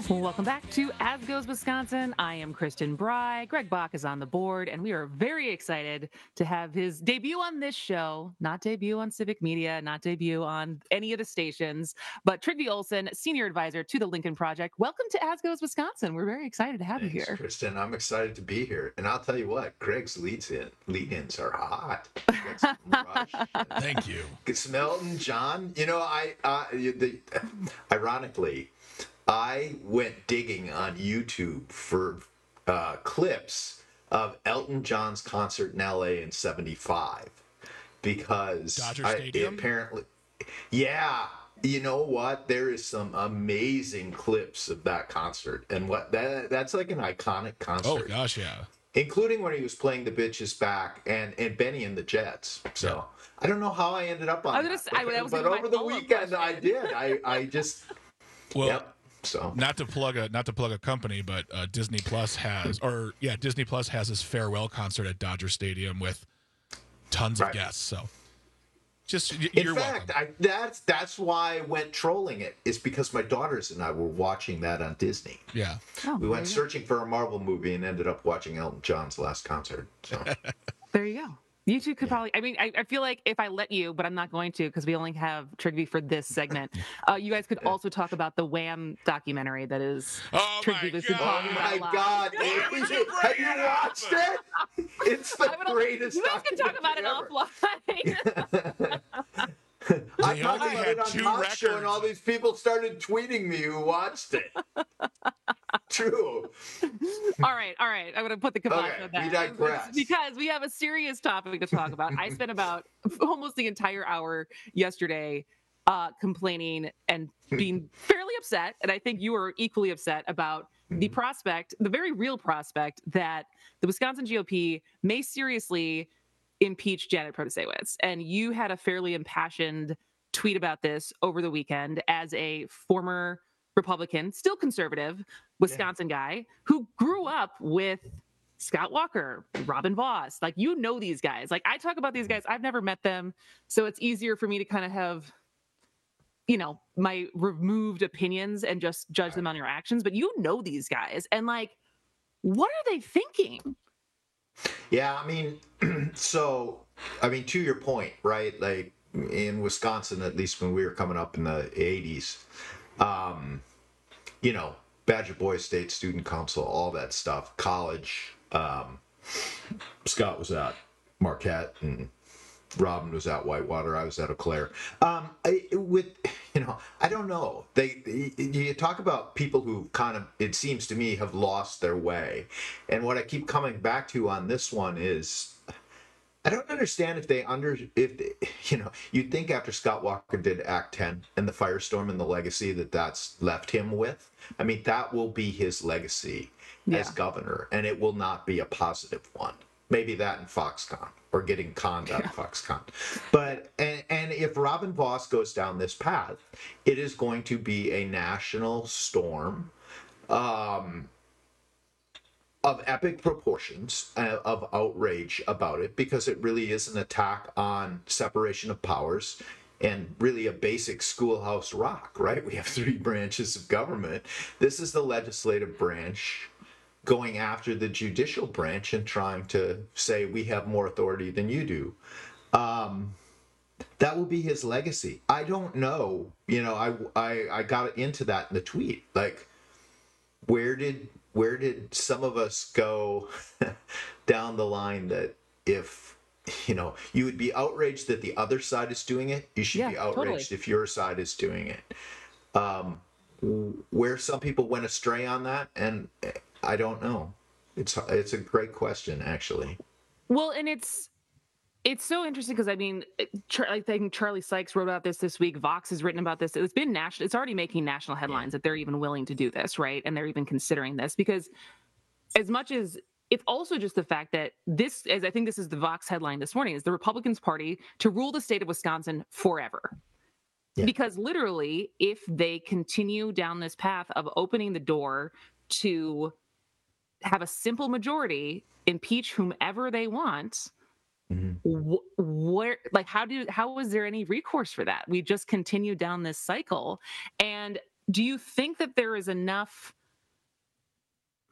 Welcome back to As Goes Wisconsin. I am Kristen Bry. Greg Bach is on the board, and we are very excited to have his debut on this show, not debut on Civic Media, not debut on any of the stations, but Trygve Olsen, Senior Advisor to the Lincoln Project. Welcome to As Goes Wisconsin. We're very excited to have Thanks, you here. Kristen. I'm excited to be here. And I'll tell you what, Greg's leads in, lead-ins are hot. Thank you. Smelton, John, you know, I, uh, the, ironically, I went digging on YouTube for uh, clips of Elton John's concert in L A in seventy-five because Dodger I, Stadium? apparently, yeah, you know what? There is some amazing clips of that concert, and what that that's like an iconic concert. Oh gosh, yeah. Including when he was playing The Bitches Back and, and Benny and the Jets. So I don't know how I ended up on I was that. gonna, But, I, that was but gonna be over my the follow-up weekend, question. I did. I, I just Well, yep. So not to plug a not to plug a company, but uh, Disney Plus has, or yeah, Disney Plus has his farewell concert at Dodger Stadium with tons Right. of guests. So just y- in you're fact, welcome. I, that's that's why I went trolling it. Is because my daughters and I were watching that on Disney. Yeah, Oh, we there went you go. searching for a Marvel movie and ended up watching Elton John's last concert. So There you go. You two could probably, I mean, I, I feel like if I let you, but I'm not going to because we only have Trygve for this segment, uh, you guys could also talk about the Wham documentary that is Oh Trygve has been talking oh about my a lot. God, have you watched it? It's the I would- greatest. You guys can talk about it offline. I They talked only about had it on two Talk Show, and records. all these people started tweeting me who watched it. True. all right, all right. I'm going to put the kibosh Okay, on that. we digress. Because we have a serious topic to talk about. I spent about almost the entire hour yesterday uh, complaining and being fairly upset. And I think you were equally upset about the prospect, the very real prospect, that the Wisconsin G O P may seriously impeach Janet Protasiewicz. And you had a fairly impassioned tweet about this over the weekend as a former Republican, still conservative, Wisconsin guy who grew up with Scott Walker, Robin Voss. Like, you know these guys. Like, I talk about these guys. I've never met them. So it's easier for me to kind of have, you know, my removed opinions and just judge them on your actions. But you know these guys. And like, what are they thinking? Yeah, I mean, so, I mean, to your point, right? Like, in Wisconsin, at least when we were coming up in the eighties, um, you know, Badger Boys State Student Council, all that stuff, college. Um, Scott was at Marquette and Robin was at Whitewater. I was at Eau Claire. Um, I, with, you know, I don't know. They, you talk about people who kind of, it seems to me, have lost their way. And what I keep coming back to on this one is, I don't understand if they under, if, they, you know, you'd think after Scott Walker did Act ten and the firestorm and the legacy that that's left him with. I mean, that will be his legacy Yeah. as governor, and it will not be a positive one. Maybe that in Foxconn, or getting conned out of Foxconn. But, and, and if Robin Voss goes down this path, it is going to be a national storm um, of epic proportions, uh, of outrage about it, because it really is an attack on separation of powers and really a basic schoolhouse rock, right? We have three branches of government. This is the legislative branch going after the judicial branch and trying to say we have more authority than you do. Um, that will be his legacy. I don't know. You know, I, I, I got into that in the tweet. Like, where did where did some of us go down the line that if, you know, you would be outraged that the other side is doing it, you should Yeah, be outraged totally. if your side is doing it. Um, where some people went astray on that, and I don't know. It's it's a great question, actually. Well, and it's it's so interesting because I mean, Char- I think Charlie Sykes wrote about this this week. Vox has written about this. It's been national. It's already making national headlines that they're even willing to do this, right? And they're even considering this because, as much as it's also just the fact that this, as I think this is the Vox headline this morning, is the Republicans Party to rule the state of Wisconsin forever. Yeah. Because literally, if they continue down this path of opening the door to have a simple majority impeach whomever they want, mm-hmm. wh- where, like, how do, how is there any recourse for that? We just continue down this cycle. And do you think that there is enough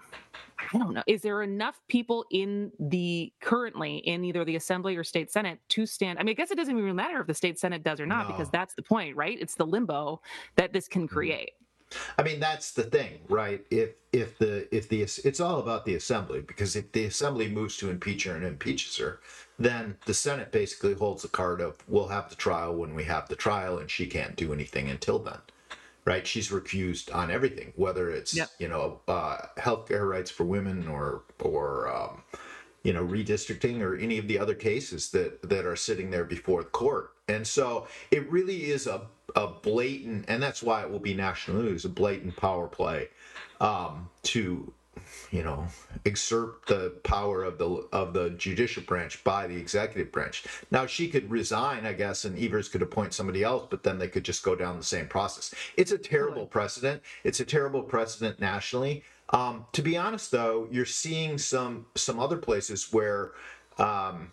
I don't know. Is there enough people in the currently in either the Assembly or State Senate to stand? I mean, I guess it doesn't even matter if the State Senate does or not, No. because that's the point, right? It's the limbo that this can create. I mean, that's the thing, right? If if the if the it's all about the Assembly, because if the Assembly moves to impeach her and impeaches her, then the Senate basically holds the card of we'll have the trial when we have the trial, and she can't do anything until then. Right, she's recused on everything, whether it's yep. you know uh, healthcare rights for women or or um, you know redistricting or any of the other cases that that are sitting there before the court. And so it really is a a blatant, and that's why it will be national news, a blatant power play um, to you know exert the power of the of the judicial branch by the executive branch. Now she could resign, I guess, and Evers could appoint somebody else, but then they could just go down the same process. It's a terrible precedent. It's a terrible precedent nationally. Um, to be honest, though, you're seeing some some other places where um,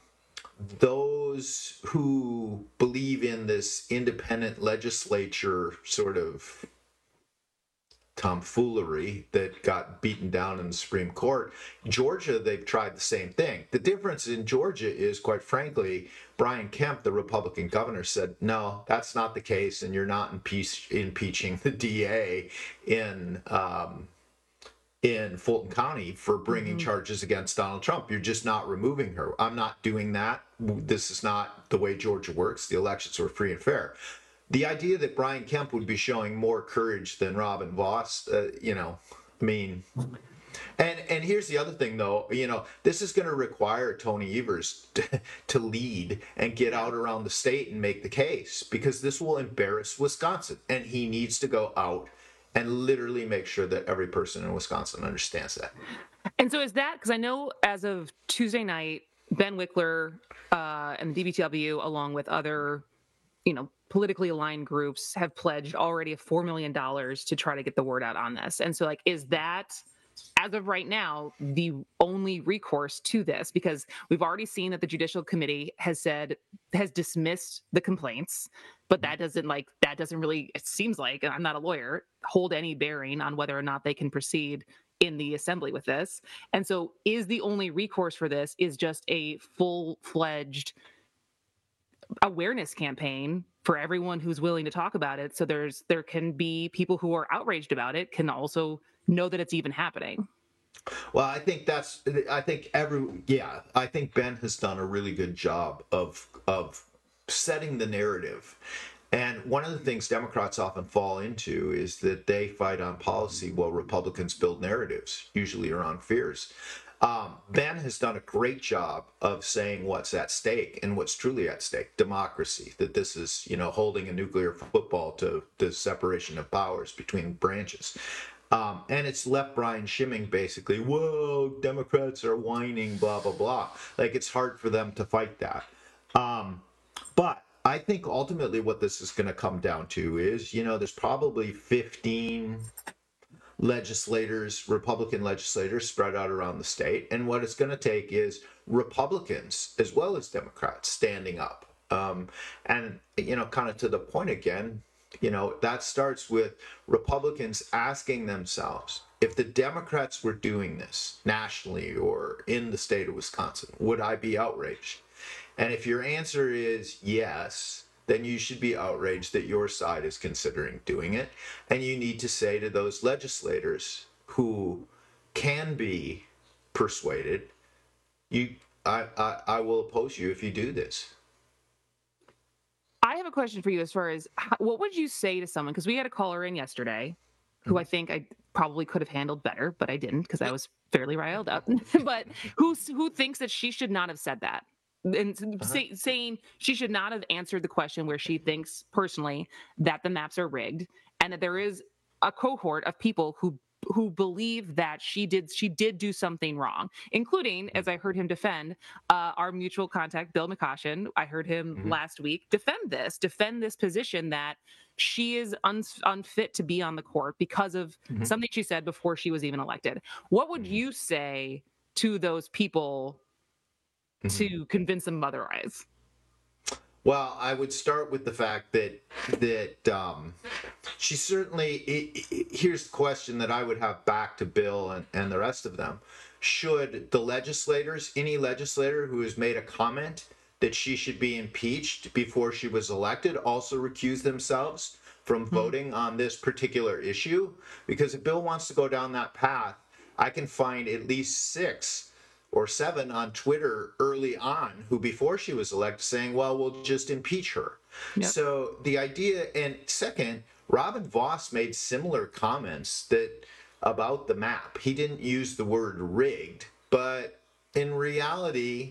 those who believe in this independent legislature sort of tomfoolery that got beaten down in the Supreme Court. Georgia, they've tried the same thing. The difference in Georgia is, quite frankly, Brian Kemp, the Republican governor, said, no, that's not the case, and you're not impeach, impeaching the D A in um, in Fulton County for bringing mm-hmm. charges against Donald Trump. You're just not removing her. I'm not doing that. This is not the way Georgia works. The elections were free and fair. The idea that Brian Kemp would be showing more courage than Robin Vos, uh, you know, I mean, and and here's the other thing, though, you know, this is going to require Tony Evers to, to lead and get out around the state and make the case, because this will embarrass Wisconsin, and he needs to go out and literally make sure that every person in Wisconsin understands that. And so is that, because I know as of Tuesday night, Ben Wickler uh, and the D B T W, along with other, you know, politically aligned groups, have pledged already four million dollars to try to get the word out on this. And so, like, is that, as of right now, the only recourse to this? Because we've already seen that the Judicial Committee has said, has dismissed the complaints, but that doesn't, like, that doesn't really, it seems like, and I'm not a lawyer, hold any bearing on whether or not they can proceed in the Assembly with this. And so is the only recourse for this is just a full-fledged awareness campaign for everyone who's willing to talk about it, so there's there can be people who are outraged about it can also know that it's even happening. Well, I think that's I think every yeah I think Ben has done a really good job of of setting the narrative. And one of the things Democrats often fall into is that they fight on policy while Republicans build narratives, usually around fears. Um, Ben has done a great job of saying what's at stake and what's truly at stake: democracy, that this is, you know, holding a nuclear football to the separation of powers between branches. Um, and it's left Brian Schimming basically, whoa, Democrats are whining, blah, blah, blah. Like, it's hard for them to fight that. Um, but I think ultimately what this is going to come down to is, you know, there's probably fifteen legislators, Republican legislators spread out around the state. And what it's going to take is Republicans as well as Democrats standing up. Um, and, you know, kind of to the point again, you know, that starts with Republicans asking themselves, if the Democrats were doing this nationally or in the state of Wisconsin, would I be outraged? And if your answer is yes, then you should be outraged that your side is considering doing it. And you need to say to those legislators who can be persuaded, you, I, I, I will oppose you if you do this. I have a question for you as far as what would you say to someone, because we had a caller in yesterday who I think I probably could have handled better, but I didn't because I was fairly riled up, but who, who thinks that she should not have said that. And uh-huh. say, saying she should not have answered the question where she thinks personally that the maps are rigged, and that there is a cohort of people who who believe that she did she did do something wrong, including, as I heard him defend, uh, our mutual contact, Bill McCoshen. I heard him mm-hmm. last week defend this, defend this position that she is un- unfit to be on the court because of mm-hmm. something she said before she was even elected. What would mm-hmm. you say to those people to convince them otherwise? Well, I would start with the fact that that um, she certainly. It, it, here's the question that I would have back to Bill and, and the rest of them: should the legislators, any legislator who has made a comment that she should be impeached before she was elected, also recuse themselves from voting on this particular issue? Because if Bill wants to go down that path, I can find at least six or seven on Twitter early on who, before she was elected, saying, well, we'll just impeach her. Yep. So the idea, and second, Robin Vos made similar comments that about the map. He didn't use the word rigged, but in reality,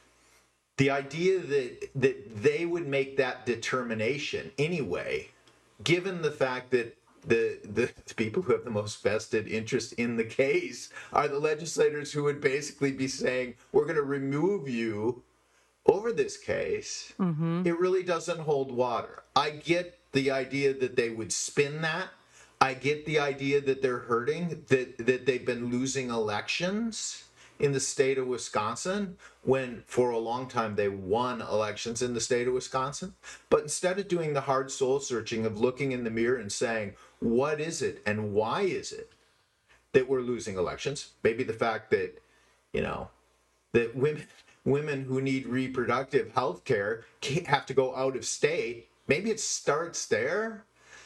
the idea that that they would make that determination anyway, given the fact that The, the people who have the most vested interest in the case are the legislators who would basically be saying, we're going to remove you over this case. Mm-hmm. It really doesn't hold water. I get the idea that they would spin that. I get the idea that they're hurting, that, that they've been losing elections in the state of Wisconsin, when for a long time they won elections in the state of Wisconsin. But instead of doing the hard soul searching of looking in the mirror and saying, what is it and why is it that we're losing elections? Maybe the fact that, you know, that women women who need reproductive health care have to go out of state. Maybe it starts there.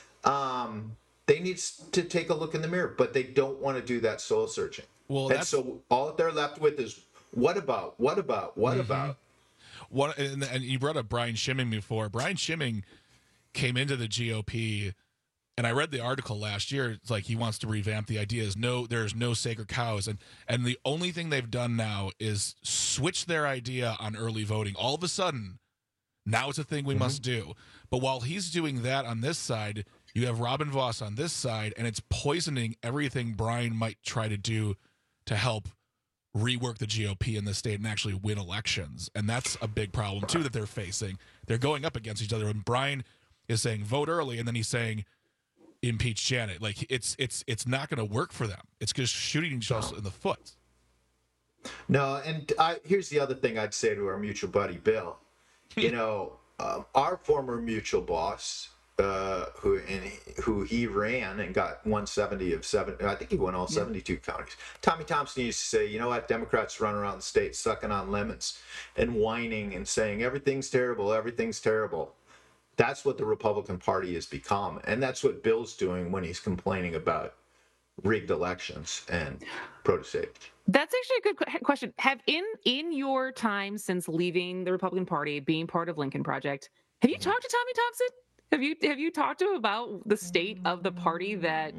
Um, they need to take a look in the mirror, but they don't want to do that soul searching. Well, and that's... so all that they're left with is, what about, what about, what mm-hmm. about? What, and, and you brought up Brian Schimming before. Brian Schimming came into the G O P, and I read the article last year. It's like he wants to revamp the idea. Is no, there's no sacred cows, and and the only thing they've done now is switch their idea on early voting. All of a sudden, now it's a thing we mm-hmm. must do. But while he's doing that on this side, you have Robin Vos on this side, and it's poisoning everything Brian might try to do to help rework the G O P in the state and actually win elections. And that's a big problem, too, that they're facing. They're going up against each other. And Brian is saying, vote early, and then he's saying, impeach Janet. Like, it's it's it's not going to work for them. It's just shooting each other in the foot. No, and I, here's the other thing I'd say to our mutual buddy, Bill. You know, uh, our former mutual boss, Uh, who and he, who he ran and got one seventy of seven. I think he won all yeah. seventy-two counties. Tommy Thompson used to say, you know what, Democrats run around the state sucking on lemons and whining and saying everything's terrible, everything's terrible. That's what the Republican Party has become, and that's what Bill's doing when he's complaining about rigged elections and protestage. That's actually a good question. Have in in your time since leaving the Republican Party, being part of Lincoln Project, have you talked to Tommy Thompson? Have you have you talked to him about the state of the party that?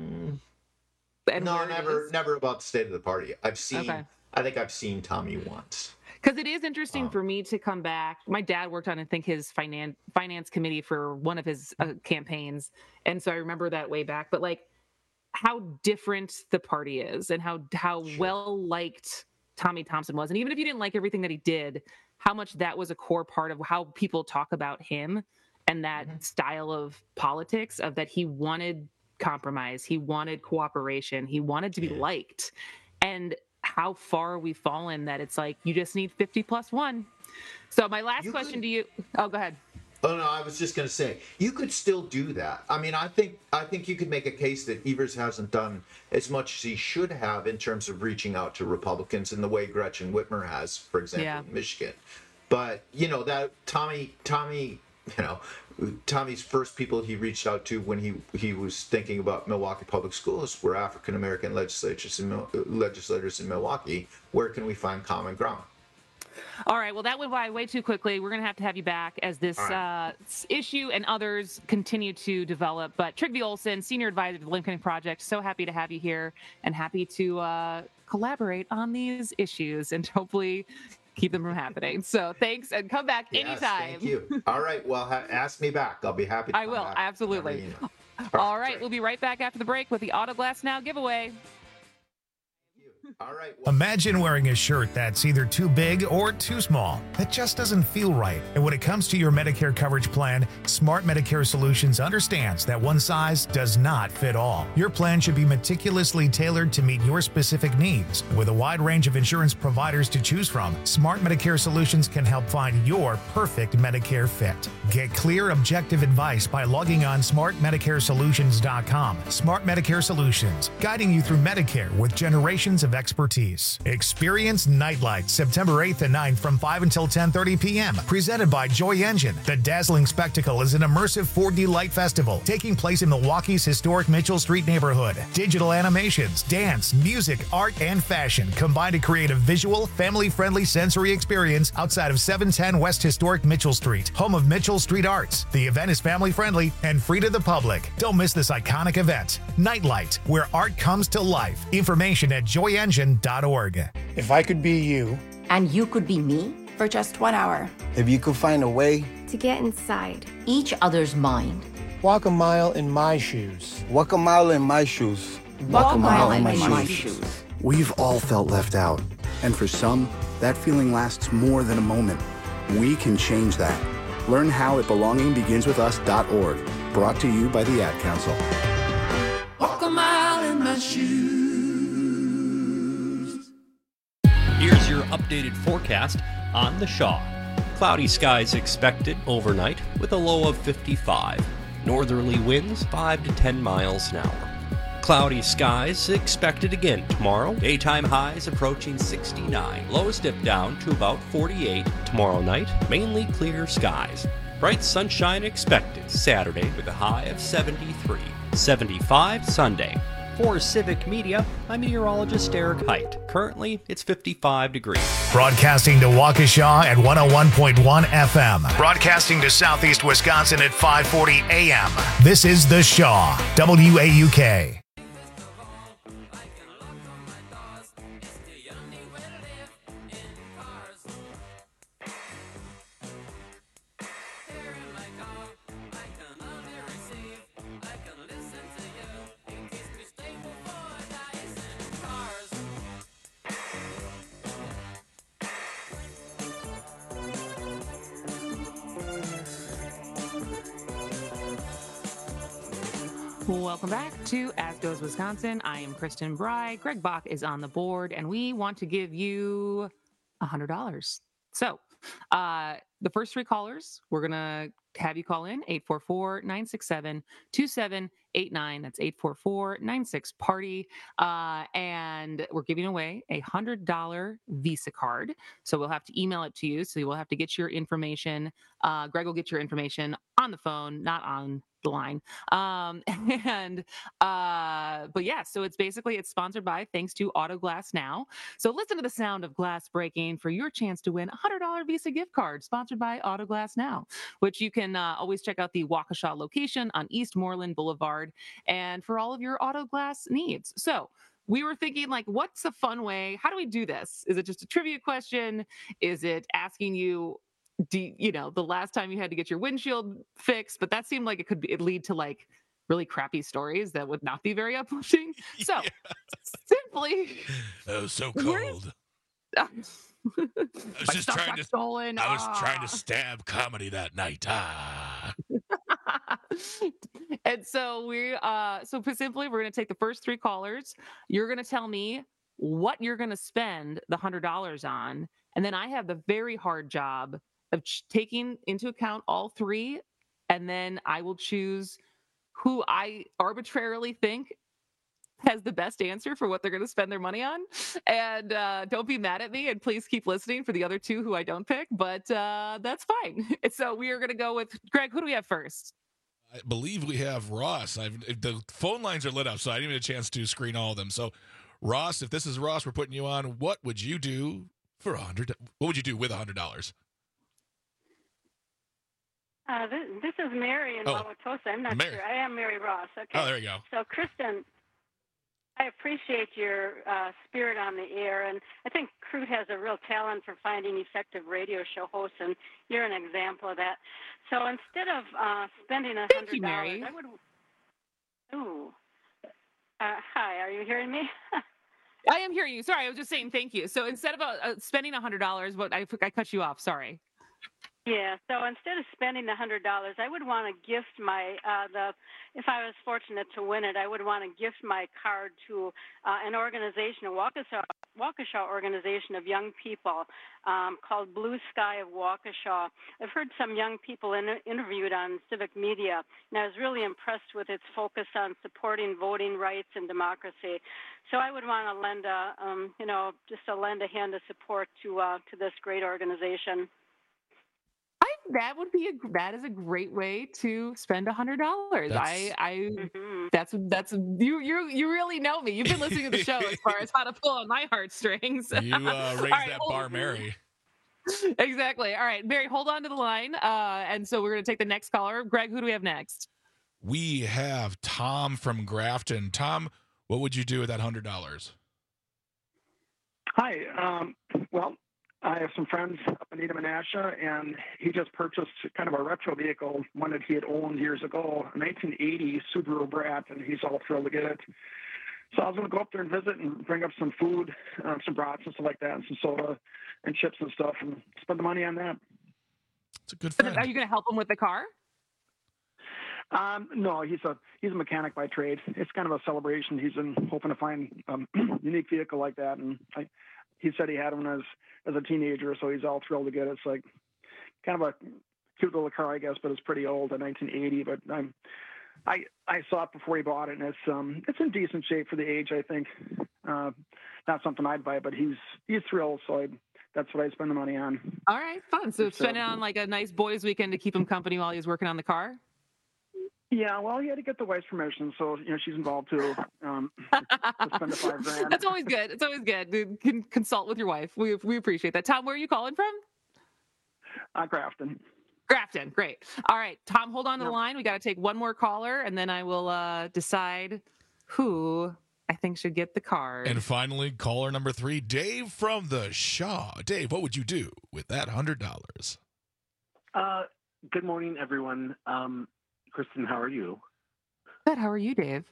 And no, never, never about the state of the party. I've seen. Okay. I think I've seen Tommy once. Because it is interesting um, for me to come back. My dad worked on, I think, his finance finance committee for one of his uh, campaigns, and so I remember that way back. But like, how different the party is, and how how sure. well liked Tommy Thompson was, and even if you didn't like everything that he did, how much that was a core part of how people talk about him. And that mm-hmm. style of politics, of that he wanted compromise, he wanted cooperation, he wanted to be yeah. liked. And how far we've fallen that it's like, you just need fifty plus one. So my last you question could... to you, oh, go ahead. Oh, no, I was just going to say, you could still do that. I mean, I think I think you could make a case that Evers hasn't done as much as he should have in terms of reaching out to Republicans in the way Gretchen Whitmer has, for example, yeah. in Michigan. But, you know, that Tommy, Tommy, you know, Tommy's first people he reached out to when he he was thinking about Milwaukee Public Schools were African American legislators in legislators in Milwaukee. Where can we find common ground? All right. Well, that went by way too quickly. We're going to have to have you back as this right. uh, issue and others continue to develop. But Trygve Olsen, Senior Advisor to the Lincoln Project, so happy to have you here and happy to uh, collaborate on these issues and hopefully keep them from happening. So thanks, and come back yes, anytime. Thank you. All right. Well, ha- ask me back. I'll be happy to I will. Back. Absolutely. You know. All, All right. right. We'll be right back after the break with the Auto Glass Now giveaway. All right. Imagine wearing a shirt that's either too big or too small. That just doesn't feel right. And when it comes to your Medicare coverage plan, Smart Medicare Solutions understands that one size does not fit all. Your plan should be meticulously tailored to meet your specific needs. With a wide range of insurance providers to choose from, Smart Medicare Solutions can help find your perfect Medicare fit. Get clear, objective advice by logging on smart medicare solutions dot com. Smart Medicare Solutions, guiding you through Medicare with generations of expertise. Experience Nightlight September eighth and ninth from five until ten thirty p.m. Presented by Joy Engine. The dazzling spectacle is an immersive four D light festival taking place in Milwaukee's historic Mitchell Street neighborhood. Digital animations, dance, music, art, and fashion combine to create a visual, family-friendly sensory experience outside of seven ten West Historic Mitchell Street, home of Mitchell Street Arts. The event is family-friendly and free to the public. Don't miss this iconic event. Nightlight, where art comes to life. Information at joy engine dot org. If I could be you, and you could be me for just one hour, if you could find a way to get inside each other's mind, walk a mile in my shoes. Walk a mile in my shoes. Walk, walk a mile, mile in, in my, my shoes. shoes. We've all felt left out, and for some, that feeling lasts more than a moment. We can change that. Learn how at belonging begins with us dot org. Brought to you by the Ad Council. Walk a mile in my shoes. Here's your updated forecast on the Shaw. Cloudy skies expected overnight with a low of fifty-five. Northerly winds five to ten miles an hour. Cloudy skies expected again tomorrow. Daytime highs approaching sixty-nine. Lows dip down to about forty-eight. Tomorrow night, mainly clear skies. Bright sunshine expected Saturday with a high of seventy-three. seventy-five Sunday. For Civic Media, I'm meteorologist Eric Height. Currently, it's fifty-five degrees. Broadcasting to Waukesha at one oh one point one F M. Broadcasting to Southeast Wisconsin at five forty A M. This is The Shaw, W A U K. Welcome back to As Goes Wisconsin. I am Kristen Bry. Greg Bach is on the board, and we want to give you one hundred dollars. So uh, the first three callers, we're going to have you call in eight four four, nine six seven, two seven eight nine. That's eight four four, nine six, party. Uh, and we're giving away a one hundred dollars Visa card. So we'll have to email it to you. So we'll have to get your information. Uh, Greg will get your information on the phone, not on the line. Um, and, uh, but yeah, so it's basically, it's sponsored by, thanks to Autoglass Now. So listen to the sound of glass breaking for your chance to win a one hundred dollars Visa gift card sponsored by Autoglass Now, which you can uh, always check out the Waukesha location on East Moreland Boulevard and for all of your auto glass needs. So we were thinking, like, what's a fun way? How do we do this? Is it just a trivia question? Is it asking you, do you know, the last time you had to get your windshield fixed? But that seemed like it could be, it lead to like really crappy stories that would not be very uplifting. So yeah. simply, oh, so cold. I was just trying to. Stolen. I was ah. trying to stab comedy that night. Ah. And so we, uh, so simply, we're going to take the first three callers. You're going to tell me what you're going to spend the one hundred dollars on, and then I have the very hard job of ch- taking into account all three, and then I will choose who I arbitrarily think has the best answer for what they're going to spend their money on. And uh, don't be mad at me, and please keep listening for the other two who I don't pick, but uh, that's fine. So we are going to go with Greg. Who do we have first? I believe we have Ross. I've, the phone lines are lit up, so I didn't even get a chance to screen all of them. So, Ross, if this is Ross, we're putting you on. What would you do for a hundred? What would you do with a hundred dollars? Uh, this, this is Mary in oh, Wauwatosa. I'm not Mary. sure. I am Mary Ross. Okay. Oh, there you go. So, Kristen, I appreciate your uh, spirit on the air, and I think Crute has a real talent for finding effective radio show hosts, and you're an example of that. So instead of uh, spending a hundred dollars, I would. Ooh. Uh, hi, are you hearing me? I am hearing you. Sorry, I was just saying thank you. So instead of uh, uh, spending one hundred dollars, what I, I cut you off. Sorry. Yeah, so instead of spending the hundred dollars, I would want to gift my uh, the. If I was fortunate to win it, I would want to gift my card to uh, an organization, a Waukesha, Waukesha organization of young people um, called Blue Sky of Waukesha. I've heard some young people in, interviewed on civic media, and I was really impressed with its focus on supporting voting rights and democracy. So I would want to lend a, um, you know, just to lend a hand of support to uh, to this great organization. That would be a that is a great way to spend a hundred dollars. I I mm-hmm. that's that's you you you really know me. You've been listening to the show as far as how to pull on my heartstrings. You uh, raised right, that bar, Mary. Exactly. All right, Mary, hold on to the line. Uh, and so we're gonna take the next caller. Greg, who do we have next? We have Tom from Grafton. Tom, what would you do with that hundred dollars? Hi. Um, well. I have some friends up in Eda Menasha, and he just purchased kind of a retro vehicle, one that he had owned years ago, a nineteen eighty Subaru Brat, and he's all thrilled to get it. So I was going to go up there and visit and bring up some food, um, some brats and stuff like that, and some soda and chips and stuff, and spend the money on that. It's a good friend. Are you going to help him with the car? Um, no, he's a he's a mechanic by trade. It's kind of a celebration. He's been hoping to find a um, unique vehicle like that, and I, he said he had one as as a teenager, so he's all thrilled to get it. It's like kind of a cute little car, I guess, but it's pretty old, a nineteen eighty. But I'm, I I saw it before he bought it, and it's um it's in decent shape for the age, I think. Uh, not something I'd buy, but he's he's thrilled, so I that's what I spend the money on. All right, fun. So spend it on like a nice boys' weekend to keep him company while he's working on the car. Yeah, well, he had to get the wife's permission, so you know she's involved too. Um, to spend the five grand. That's always good. It's always good. You can consult with your wife. We we appreciate that. Tom, where are you calling from? Uh, Grafton. Grafton, great. All right, Tom, hold on to yep. the line. We got to take one more caller, and then I will uh, decide who I think should get the card. And finally, caller number three, Dave from the Shaw. Dave, what would you do with that hundred dollars? Uh, good morning, everyone. Um, Kristen, how are you? Good. How are you, Dave?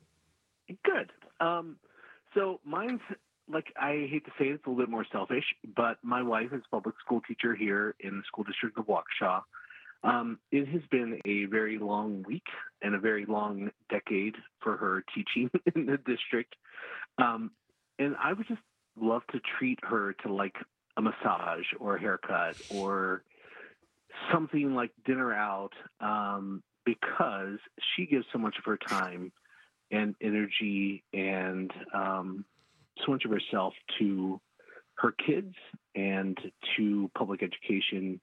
Good. Um, so mine's, like, I hate to say it, it's a little bit more selfish, but my wife is a public school teacher here in the school district of Waukesha. Um, it has been a very long week and a very long decade for her teaching in the district. Um, and I would just love to treat her to, like, a massage or a haircut or something like dinner out, um, because she gives so much of her time and energy and um, so much of herself to her kids and to public education.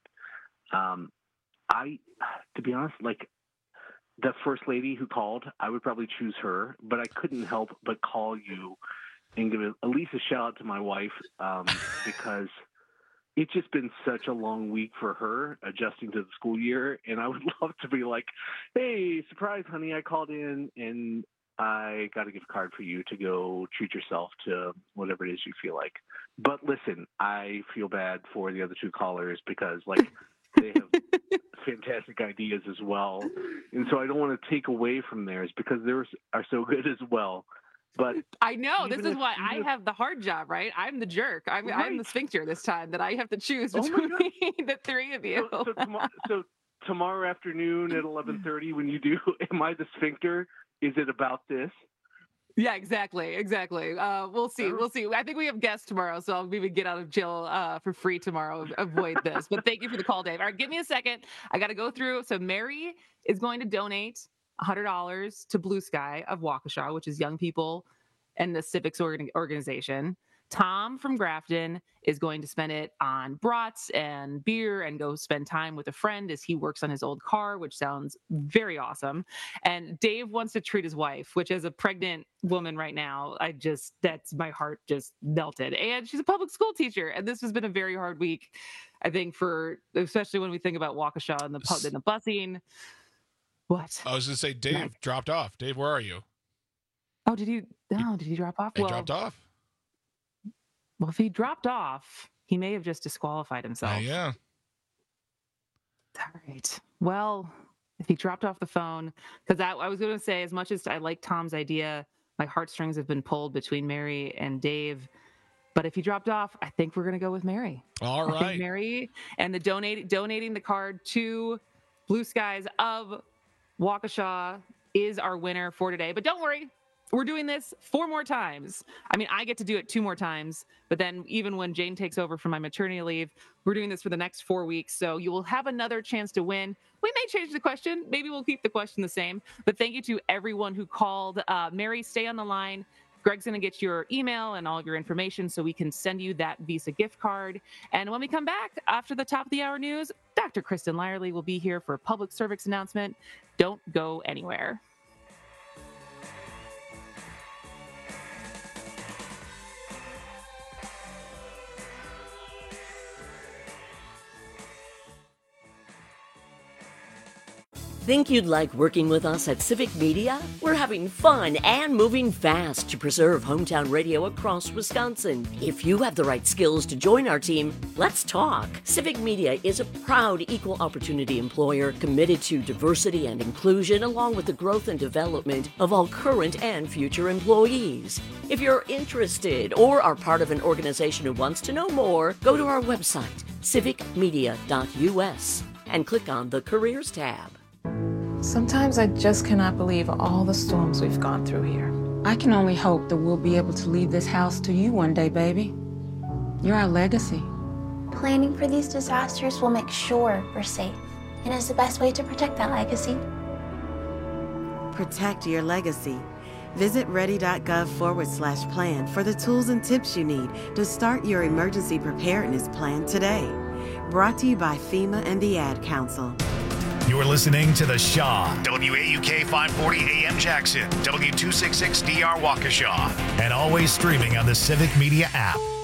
Um, I, to be honest, like the first lady who called, I would probably choose her, but I couldn't help but call you and give at least a shout out to my wife um, because it's just been such a long week for her adjusting to the school year. And I would love to be like, hey, surprise, honey, I called in and I got a gift card for you to go treat yourself to whatever it is you feel like. But listen, I feel bad for the other two callers because like they have fantastic ideas as well. And so I don't want to take away from theirs because theirs are so good as well. But I know this is if, why I if, have the hard job, right? I'm the jerk. I'm, right. I'm the sphincter this time that I have to choose Oh between the three of you. So, so, tomorrow, so tomorrow afternoon at eleven thirty, when you do, am I the sphincter? Is it about this? Yeah, exactly, exactly. Uh, we'll see, we'll see. I think we have guests tomorrow, so I'll maybe get out of jail uh, for free tomorrow. Avoid this. But thank you for the call, Dave. All right, give me a second. I got to go through. So Mary is going to donate one hundred dollars to Blue Sky of Waukesha, which is young people and the civics organ- organization. Tom from Grafton is going to spend it on brats and beer and go spend time with a friend as he works on his old car, which sounds very awesome. And Dave wants to treat his wife, which as a pregnant woman right now, I just, that's my heart just melted. And she's a public school teacher. And this has been a very hard week, I think, for, especially when we think about Waukesha and the, pub, and the busing. What? I was going to say, Dave Mike. dropped off. Dave, where are you? Oh, did he, no, did he drop off? He well, dropped off. Well, if he dropped off, he may have just disqualified himself. Uh, yeah. All right. Well, if he dropped off the phone, because I, I was going to say, as much as I like Tom's idea my heartstrings have been pulled between Mary and Dave. But if he dropped off, I think we're going to go with Mary. All I right. think Mary and the donate, donating the card to Blue Skies of Waukesha is our winner for today. But don't worry, we're doing this four more times. I mean, I get to do it two more times, but then even when Jane takes over from my maternity leave, we're doing this for the next four weeks. So you will have another chance to win. We may change the question. Maybe we'll keep the question the same. But thank you to everyone who called. Uh, Mary, stay on the line. Greg's going to get your email and all your information so we can send you that Visa gift card. And when we come back after the top of the hour news, Doctor Kristen Lyerly will be here for a public service announcement. Don't go anywhere. Think you'd like working with us at Civic Media? We're having fun and moving fast to preserve hometown radio across Wisconsin. If you have the right skills to join our team, let's talk. Civic Media is a proud equal opportunity employer committed to diversity and inclusion along with the growth and development of all current and future employees. If you're interested or are part of an organization who wants to know more, go to our website, civic media dot u s, and click on the Careers tab. Sometimes I just cannot believe all the storms we've gone through here. I can only hope that we'll be able to leave this house to you one day, baby. You're our legacy. Planning for these disasters will make sure we're safe, and is the best way to protect that legacy. Protect your legacy. Visit ready.gov forward slash plan for the tools and tips you need to start your emergency preparedness plan today. Brought to you by FEMA and the Ad Council. You're listening to The Shaw, W A U K five forty A M Jackson, W two sixty-six D R Waukesha, and always streaming on the Civic Media app.